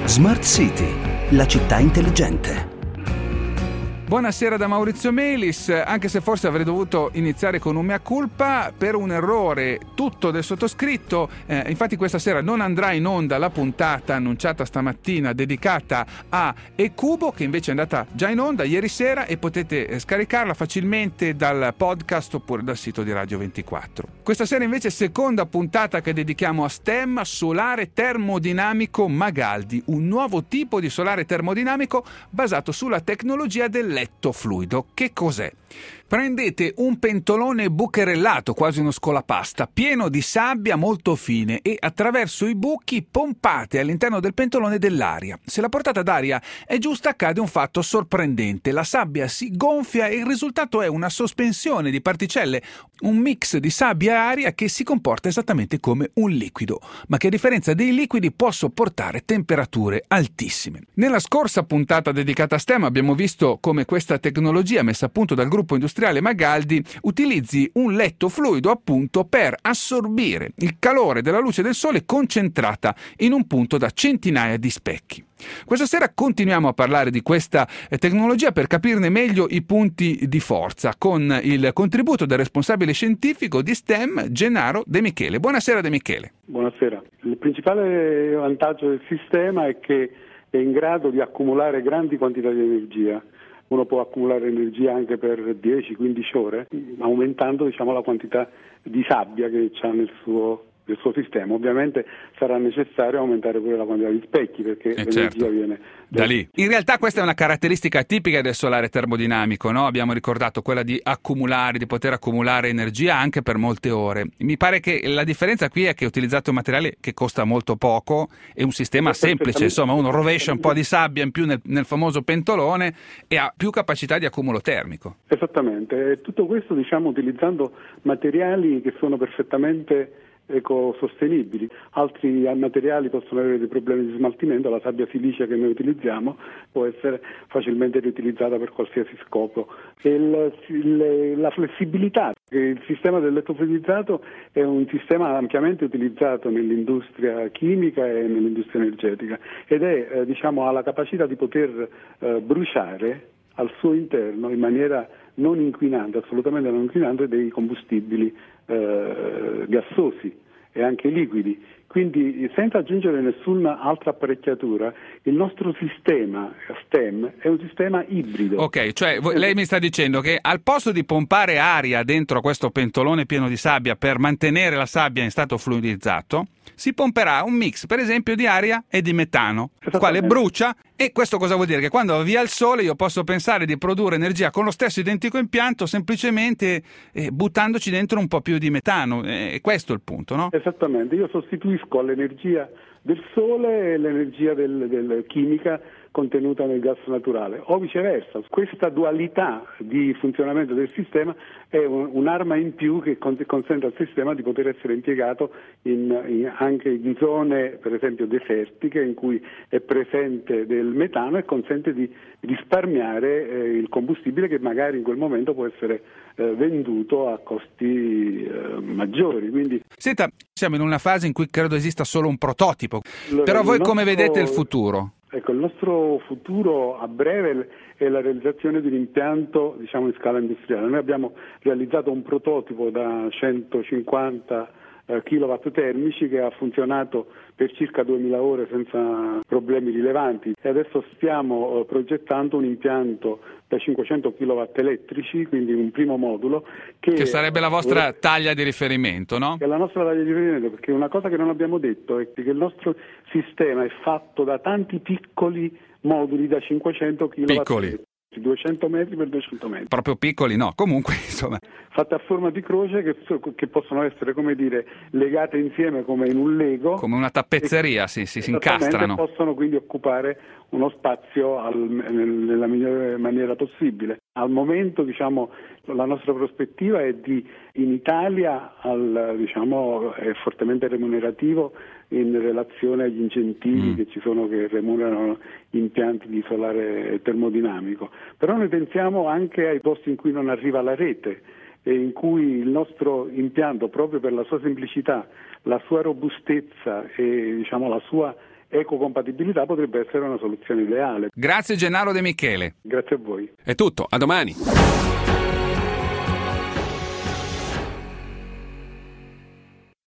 Smart City, la città intelligente. Buonasera da Maurizio Melis, anche se forse avrei dovuto iniziare con un mea culpa per un errore tutto del sottoscritto. Infatti questa sera non andrà in onda la puntata annunciata stamattina dedicata a eCubo, che invece è andata già in onda ieri sera e potete scaricarla facilmente dal podcast oppure dal sito di Radio 24. Questa sera invece seconda puntata che dedichiamo a STEM, solare termodinamico Magaldi, un nuovo tipo di solare termodinamico basato sulla tecnologia del letto fluido. Che cos'è? Prendete un pentolone bucherellato, quasi uno scolapasta, pieno di sabbia molto fine e attraverso i buchi pompate all'interno del pentolone dell'aria. Se la portata d'aria è giusta accade un fatto sorprendente. La sabbia si gonfia e il risultato è una sospensione di particelle, un mix di sabbia e aria che si comporta esattamente come un liquido, ma che a differenza dei liquidi può sopportare temperature altissime. Nella scorsa puntata dedicata a STEM abbiamo visto come questa tecnologia messa a punto dal gruppo industriale Magaldi utilizzi un letto fluido appunto per assorbire il calore della luce del sole concentrata in un punto da centinaia di specchi. Questa sera continuiamo a parlare di questa tecnologia per capirne meglio i punti di forza con il contributo del responsabile scientifico di STEM Gennaro De Michele. Buonasera De Michele. Buonasera. Il principale vantaggio del sistema è che è in grado di accumulare grandi quantità di energia. Uno può accumulare energia anche per 10-15 ore, aumentando la quantità di sabbia che c'ha nel suo sistema. Ovviamente sarà necessario aumentare pure la quantità di specchi perché l'energia viene da lì. In realtà questa è una caratteristica tipica del solare termodinamico, no? Abbiamo ricordato quella di poter accumulare energia anche per molte ore. Mi pare che la differenza qui è che utilizzate un materiale che costa molto poco e un sistema semplice, insomma uno rovescia un po' di sabbia in più nel famoso pentolone e ha più capacità di accumulo termico. Esattamente, tutto questo utilizzando materiali che sono perfettamente ecosostenibili. Altri materiali possono avere dei problemi di smaltimento, la sabbia silicea che noi utilizziamo può essere facilmente riutilizzata per qualsiasi scopo. La flessibilità, il sistema del letto fluidizzato è un sistema ampiamente utilizzato nell'industria chimica e nell'industria energetica ed è ha la capacità di poter bruciare al suo interno in maniera non inquinante, assolutamente non inquinante, dei combustibili gassosi e anche liquidi. Quindi senza aggiungere nessuna altra apparecchiatura, il nostro sistema STEM è un sistema ibrido. Ok, cioè lei mi sta dicendo che al posto di pompare aria dentro questo pentolone pieno di sabbia per mantenere la sabbia in stato fluidizzato, si pomperà un mix, per esempio, di aria e di metano, il quale brucia. E questo cosa vuol dire? Che quando va via il sole io posso pensare di produrre energia con lo stesso identico impianto semplicemente buttandoci dentro un po' più di metano. E questo è il punto, no? Esattamente, io sostituisco all'energia del sole l'energia del chimica contenuta nel gas naturale o viceversa. Questa dualità di funzionamento del sistema è un'arma in più che consente al sistema di poter essere impiegato anche in zone per esempio desertiche in cui è presente del metano e consente di risparmiare il combustibile che magari in quel momento può essere venduto a costi maggiori. Quindi senta, siamo in una fase in cui credo esista solo un prototipo, però voi come vedete il futuro? Ecco, il nostro futuro a breve è la realizzazione di un impianto in scala industriale. Noi abbiamo realizzato un prototipo da 150 kilowatt termici che ha funzionato per circa 2000 ore senza problemi rilevanti e adesso stiamo progettando un impianto da 500 kilowatt elettrici, quindi un primo modulo che sarebbe la vostra taglia di riferimento, no? È la nostra taglia di riferimento, perché una cosa che non abbiamo detto è che il nostro sistema è fatto da tanti piccoli moduli da 500 kilowatt. Piccoli. 200 metri per 200 metri. Proprio piccoli no, comunque insomma. Fatte a forma di croce che possono essere, come dire, legate insieme come in un Lego. Come una tappezzeria, si incastrano. Possono quindi occupare uno spazio nella migliore maniera possibile. Al momento, la nostra prospettiva è in Italia è fortemente remunerativo in relazione agli incentivi che ci sono che remunerano impianti di solare termodinamico. Però noi pensiamo anche ai posti in cui non arriva la rete e in cui il nostro impianto, proprio per la sua semplicità, la sua robustezza e la sua ecocompatibilità potrebbe essere una soluzione ideale. Grazie Gennaro De Michele. Grazie a voi. È tutto, a domani.